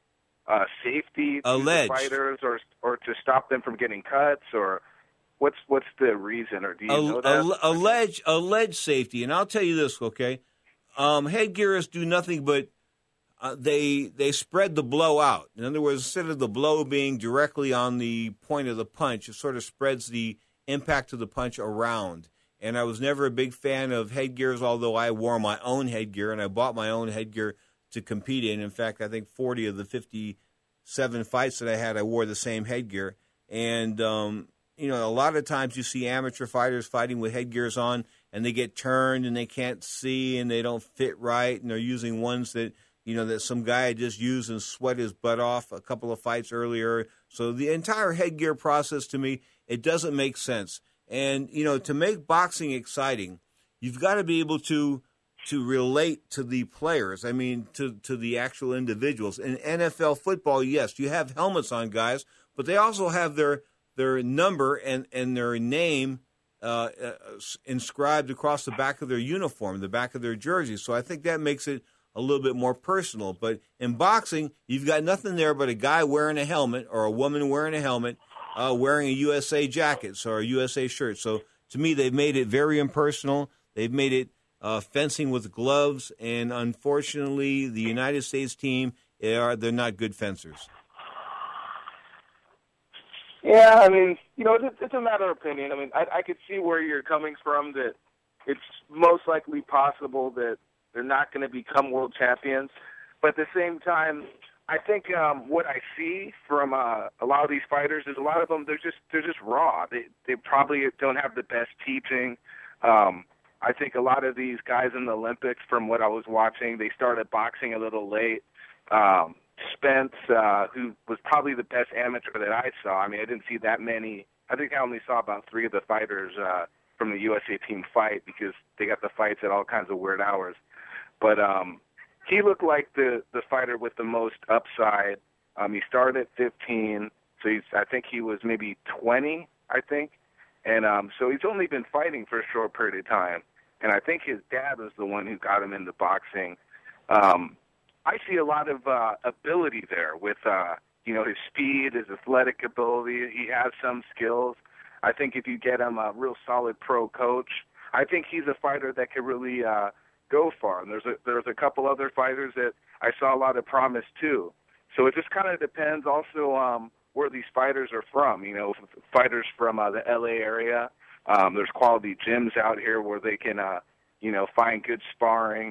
safety to the fighters, or to stop them from getting cuts, or what's the reason? Or do you know that? Alleged safety, and I'll tell you this, okay? Headgears do nothing but they spread the blow out. In other words, instead of the blow being directly on the point of the punch, it sort of spreads the impact of the punch around. And I was never a big fan of headgears, although I wore my own headgear, and I bought my own headgear to compete in. In fact, I think 40 of the 57 fights that I had, I wore the same headgear. And, a lot of times you see amateur fighters fighting with headgears on, and they get turned, and they can't see, and they don't fit right, and they're using ones that that some guy just used and sweat his butt off a couple of fights earlier. So the entire headgear process, to me, it doesn't make sense. And, to make boxing exciting, you've got to be able to relate to the players. I mean, to the actual individuals. In NFL football, yes, you have helmets on guys, but they also have their number and their name inscribed across the back of their uniform, the back of their jersey. So I think that makes it a little bit more personal. But in boxing, you've got nothing there but a guy wearing a helmet or a woman wearing a helmet, wearing a USA jacket or a USA shirt. So to me, they've made it very impersonal. They've made it fencing with gloves, and unfortunately, the United States team, they're not good fencers. Yeah, I mean, it's a matter of opinion. I mean, I could see where you're coming from, that it's most likely possible that they're not going to become world champions. But at the same time, I think what I see from a lot of these fighters is a lot of them, they're just raw. They probably don't have the best teaching. I think a lot of these guys in the Olympics, from what I was watching, they started boxing a little late. Spence, who was probably the best amateur that I saw. I mean, I didn't see that many. I think I only saw about 3 of the fighters from the USA team fight, because they got the fights at all kinds of weird hours. But he looked like the fighter with the most upside. He started at 15, so I think he was maybe 20, I think. And so he's only been fighting for a short period of time. And I think his dad was the one who got him into boxing. I see a lot of ability there with, his speed, his athletic ability. He has some skills. I think if you get him a real solid pro coach, I think he's a fighter that could really go far. And there's a couple other fighters that I saw a lot of promise too. So it just kind of depends also where these fighters are from. Fighters from the LA area. There's quality gyms out here where they can, find good sparring.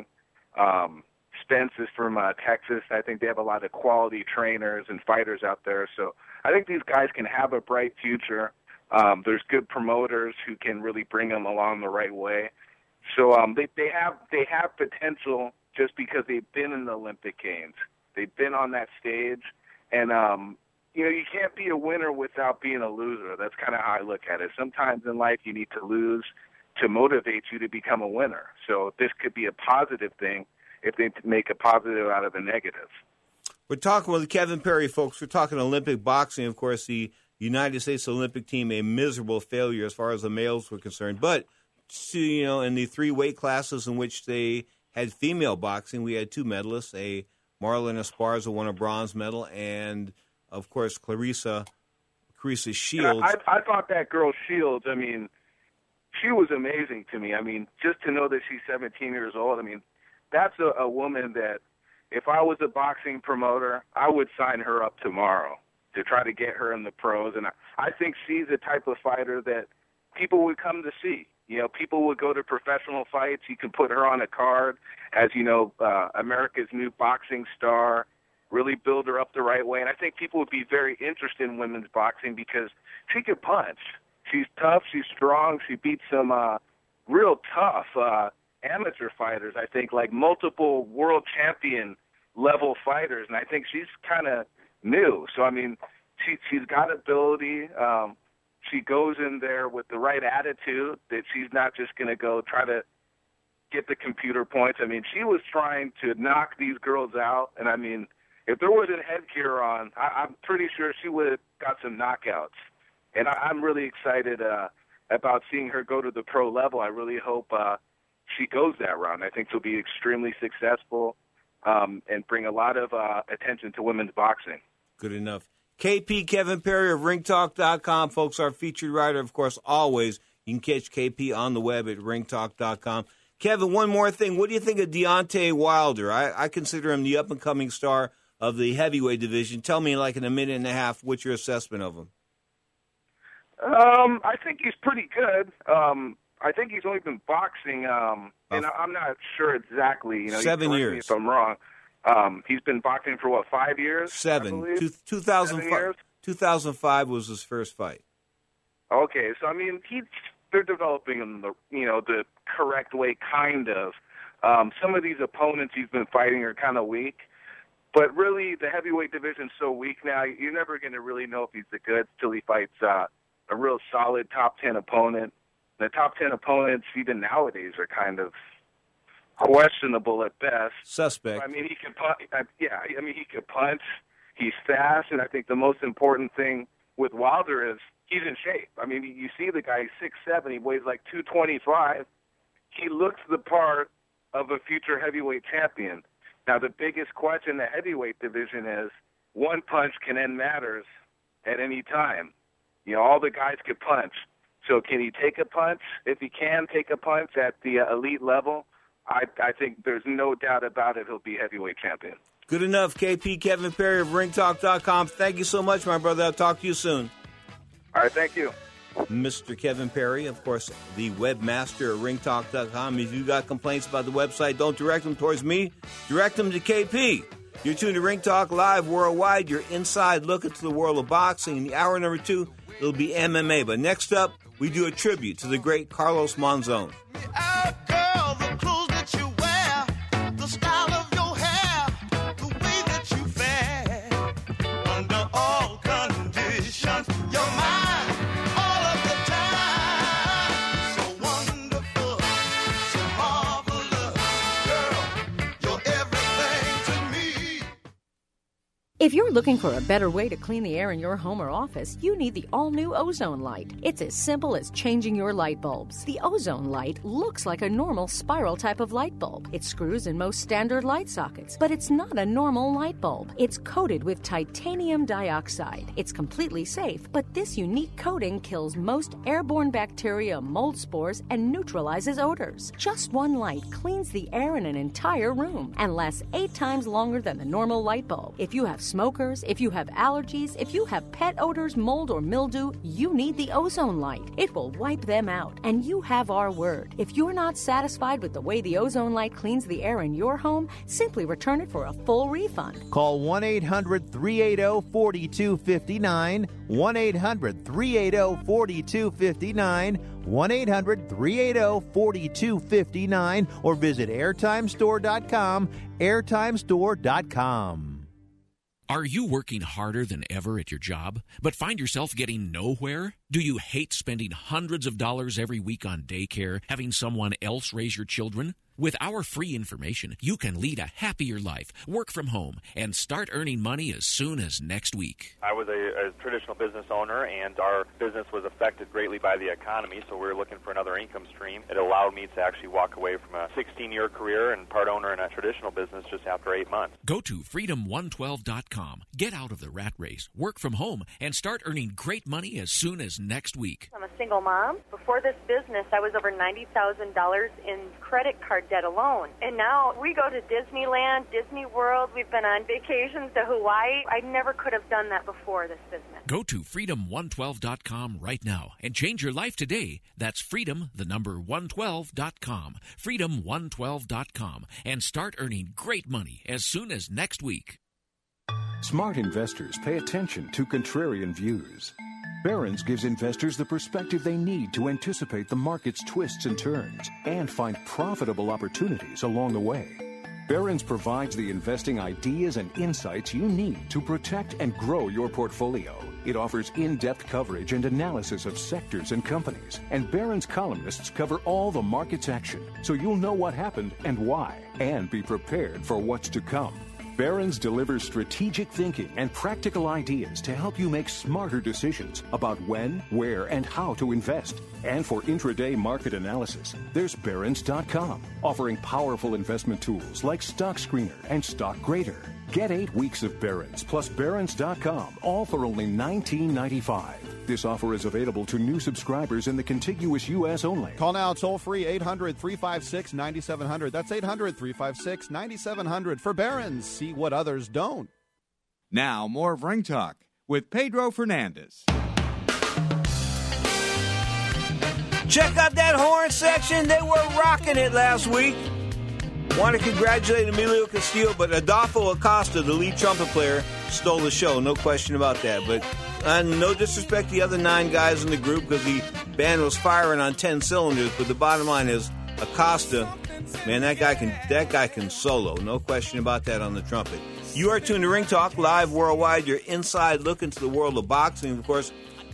Spence is from Texas. I think they have a lot of quality trainers and fighters out there. So I think these guys can have a bright future. There's good promoters who can really bring them along the right way. So they have potential just because they've been in the Olympic Games. They've been on that stage. And, you can't be a winner without being a loser. That's kind of how I look at it. Sometimes in life you need to lose to motivate you to become a winner. So this could be a positive thing if they make a positive out of a negative. We're talking with Kevin Perry, folks. We're talking Olympic boxing. Of course, the United States Olympic team, a miserable failure as far as the males were concerned. But, in the 3 weight classes in which they had female boxing, we had 2 medalists. Marlon Esparza won a bronze medal, and, of course, Clarissa Shields. I thought that girl Shields, I mean, she was amazing to me. I mean, just to know that she's 17 years old, I mean, that's a woman that if I was a boxing promoter, I would sign her up tomorrow to try to get her in the pros. And I think she's the type of fighter that people would come to see. People would go to professional fights. You can put her on a card as, America's new boxing star, really build her up the right way. And I think people would be very interested in women's boxing because she could punch. She's tough. She's strong. She beats some real tough amateur fighters, I think, like multiple world champion level fighters. And I think she's kind of new. So, I mean, she's got ability. She goes in there with the right attitude, that she's not just going to go try to get the computer points. I mean, she was trying to knock these girls out. And, I mean, if there wasn't headgear on, I'm pretty sure she would have got some knockouts. And I'm really excited about seeing her go to the pro level. I really hope she goes that route. I think she'll be extremely successful and bring a lot of attention to women's boxing. Good enough. KP Kevin Perry of ringtalk.com, folks, our featured writer, of course, always. You can catch KP on the web at ringtalk.com. Kevin, one more thing. What do you think of Deontay Wilder? I consider him the up-and-coming star of the heavyweight division. Tell me, in a minute and a half, what's your assessment of him? I think he's pretty good. I think he's only been boxing, and I'm not sure exactly. 7 years. Me if I'm wrong. He's been boxing for, 5 years? 7. 2005 was his first fight. Okay, so, I mean, they're developing him the correct way, kind of. Some of these opponents he's been fighting are kind of weak. But really, the heavyweight division's so weak now, you're never going to really know if he's the goods till he fights a real solid top 10 opponent. The top 10 opponents, even nowadays, are kind of questionable at best. Suspect. I mean, he can punch. He could punch. He's fast, and I think the most important thing with Wilder is he's in shape. I mean, you see the guy, he's 6'7", he weighs like 225. He looks the part of a future heavyweight champion. Now, the biggest question in the heavyweight division is one punch can end matters at any time. You know, all the guys could punch. So can he take a punch? If he can take a punch at the elite level, I think there's no doubt about it, he'll be heavyweight champion. Good enough, KP. Kevin Perry of ringtalk.com. Thank you so much, my brother. I'll talk to you soon. All right, thank you. Mr. Kevin Perry, of course, the webmaster at ringtalk.com. If you got complaints about the website, don't direct them towards me. Direct them to KP. You're tuned to Ring Talk Live Worldwide, your inside look into the world of boxing. In the hour number 2, it'll be MMA. But next up, we do a tribute to the great Carlos Monzon. If you're looking for a better way to clean the air in your home or office, you need the all-new Ozone Light. It's as simple as changing your light bulbs. The Ozone Light looks like a normal spiral type of light bulb. It screws in most standard light sockets, but it's not a normal light bulb. It's coated with titanium dioxide. It's completely safe, but this unique coating kills most airborne bacteria, mold spores, and neutralizes odors. Just one light cleans the air in an entire room and lasts 8 times longer than the normal light bulb. If you have smokers, if you have allergies, if you have pet odors, mold, or mildew, you need the Ozone Light. It will wipe them out, and you have our word. If you're not satisfied with the way the Ozone Light cleans the air in your home, simply return it for a full refund. Call 1-800-380-4259, 1-800-380-4259, 1-800-380-4259, or visit airtimestore.com, airtimestore.com. Are you working harder than ever at your job, but find yourself getting nowhere? Do you hate spending hundreds of dollars every week on daycare, having someone else raise your children? With our free information, you can lead a happier life, work from home, and start earning money as soon as next week. I was a traditional business owner, and our business was affected greatly by the economy, so we were looking for another income stream. It allowed me to actually walk away from a 16-year career and part owner in a traditional business just after 8 months. Go to freedom112.com. Get out of the rat race, work from home, and start earning great money as soon as next week. I'm a single mom. Before this business, I was over $90,000 in credit card debt alone. And now we go to Disneyland, Disney World. We've been on vacations to Hawaii. I never could have done that before this business. Go to freedom112.com right now and change your life today. That's freedom112.com. Freedom112.com, and start earning great money as soon as next week. Smart investors pay attention to contrarian views. Barron's gives investors the perspective they need to anticipate the market's twists and turns and find profitable opportunities along the way. Barron's provides the investing ideas and insights you need to protect and grow your portfolio. It offers in-depth coverage and analysis of sectors and companies, and Barron's columnists cover all the market's action, so you'll know what happened and why, and be prepared for what's to come. Barron's delivers strategic thinking and practical ideas to help you make smarter decisions about when, where, and how to invest. And for intraday market analysis, there's Barron's.com, offering powerful investment tools like Stock Screener and Stock Grader. Get 8 weeks of Barron's plus Barron's.com, all for only $19.95. This offer is available to new subscribers in the contiguous U.S. only. Call now toll-free 800-356-9700. That's 800-356-9700 for Barron's. See what others don't. Now, more of Ring Talk with Pedro Fernandez. Check out that horn section. They were rocking it last week. Want to congratulate Emilio Castillo, but Adolfo Acosta, the lead trumpet player, stole the show. No question about that. But no disrespect to the other 9 guys in the group because the band was firing on 10 cylinders. But the bottom line is Acosta, man, that guy can solo. No question about that on the trumpet. You are tuned to Ring Talk Live Worldwide, your inside look into the world of boxing. Of course,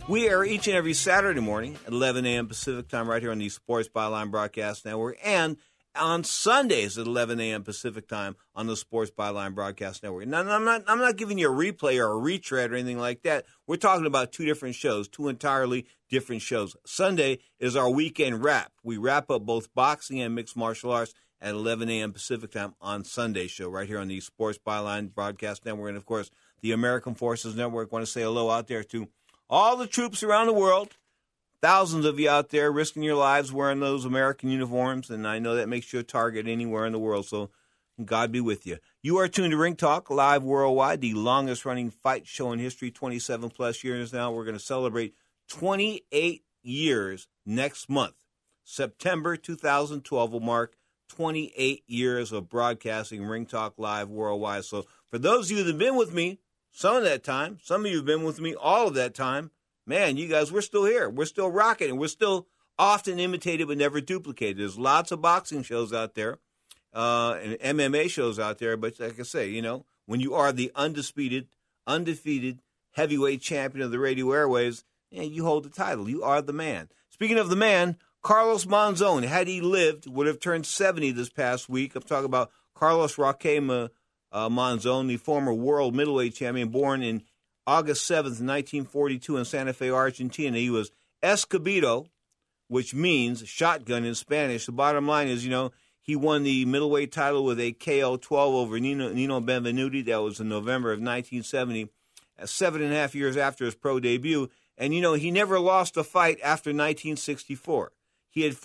We air each and every Saturday morning at 11 a.m. Pacific time right here on the Sports Byline Broadcast Network, and on Sundays at 11 a.m. Pacific time on the Sports Byline Broadcast Network. Now, I'm not giving you a replay or a retread or anything like that. We're talking about two different shows, two entirely different shows. Sunday is our weekend wrap. We wrap up both boxing and mixed martial arts at 11 a.m. Pacific time on Sunday show right here on the Sports Byline Broadcast Network. And, of course, the American Forces Network. I want to say hello out there to all the troops around the world. Thousands of you out there risking your lives wearing those American uniforms, and I know that makes you a target anywhere in the world, so God be with you. You are tuned to Ring Talk, live worldwide, the longest-running fight show in history, 27-plus years now. We're going to celebrate 28 years next month. September 2012 will mark 28 years of broadcasting Ring Talk live worldwide. So for those of you that have been with me some of that time, some of you have been with me all of that time, man, you guys, we're still here. We're still rocking, and we're still often imitated but never duplicated. There's lots of boxing shows out there and MMA shows out there, but like I say, you know, when you are the undefeated heavyweight champion of the radio airwaves, you hold the title. You are the man. Speaking of the man, Carlos Monzon, had he lived, would have turned 70 this past week. I'm talking about Carlos Roque Monzon, the former world middleweight champion, born in August 7th, 1942 in Santa Fe, Argentina. He was Escobedo, which means shotgun in Spanish. The bottom line is, you know, he won the middleweight title with a KO 12 over Nino Benvenuti. That was in November of 1970, 7.5 years after his pro debut. And, you know, he never lost a fight after 1964. He had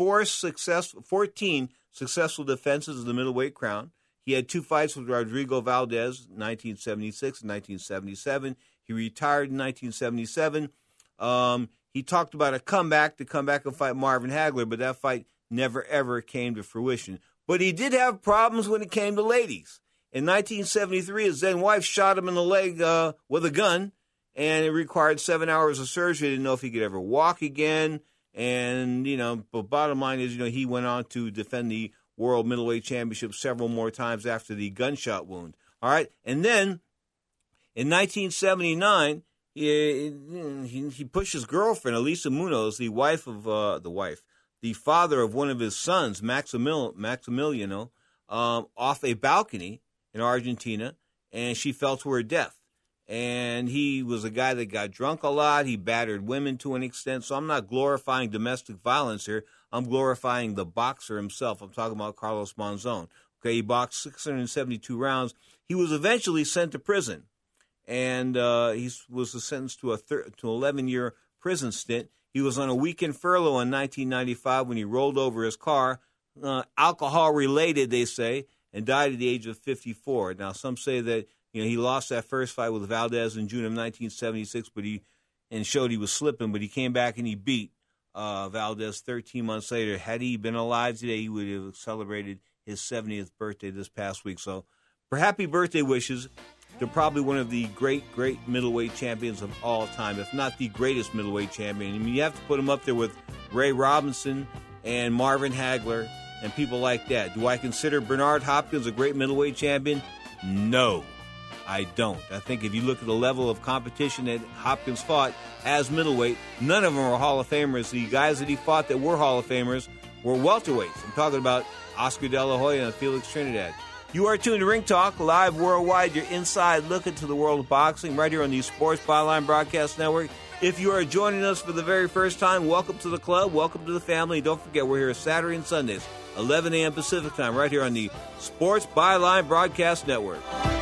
14 successful defenses of the middleweight crown. He had 2 fights with Rodrigo Valdez, 1976 and 1977. He retired in 1977. He talked about a comeback to come back and fight Marvin Hagler, but that fight never, ever came to fruition. But he did have problems when it came to ladies. In 1973, his then wife shot him in the leg with a gun, and it required 7 hours of surgery. He didn't know if he could ever walk again. And, you know, but bottom line is, you know, he went on to defend the World Middleweight Championship several more times after the gunshot wound. All right. And then in 1979, he pushed his girlfriend, Elisa Munoz, the father of one of his sons, Maximiliano, off a balcony in Argentina, and she fell to her death. And he was a guy that got drunk a lot. He battered women to an extent. So I'm not glorifying domestic violence here. I'm glorifying the boxer himself. I'm talking about Carlos Monzon. Okay, he boxed 672 rounds. He was eventually sent to prison, and he was sentenced to an 11-year prison stint. He was on a weekend furlough in 1995 when he rolled over his car, alcohol-related, they say, and died at the age of 54. Now, some say that he lost that first fight with Valdez in June of 1976, and showed he was slipping, but he came back and he beat Valdez 13 months later. Had he been alive today, he would have celebrated his 70th birthday this past week. So, for happy birthday wishes, they're probably one of the great middleweight champions of all time, if not the greatest middleweight champion. I mean, you have to put him up there with Ray Robinson and Marvin Hagler and people like that. Do I consider Bernard Hopkins a great middleweight champion? No, I don't. I think if you look at the level of competition that Hopkins fought as middleweight, none of them are Hall of Famers. The guys that he fought that were Hall of Famers were welterweights. I'm talking about Oscar De La Hoya and Felix Trinidad. You are tuned to Ring Talk, live worldwide. Your inside look into the world of boxing right here on the Sports Byline Broadcast Network. If you are joining us for the very first time, welcome to the club, welcome to the family. Don't forget, we're here Saturday and Sundays, 11 a.m. Pacific time, right here on the Sports Byline Broadcast Network.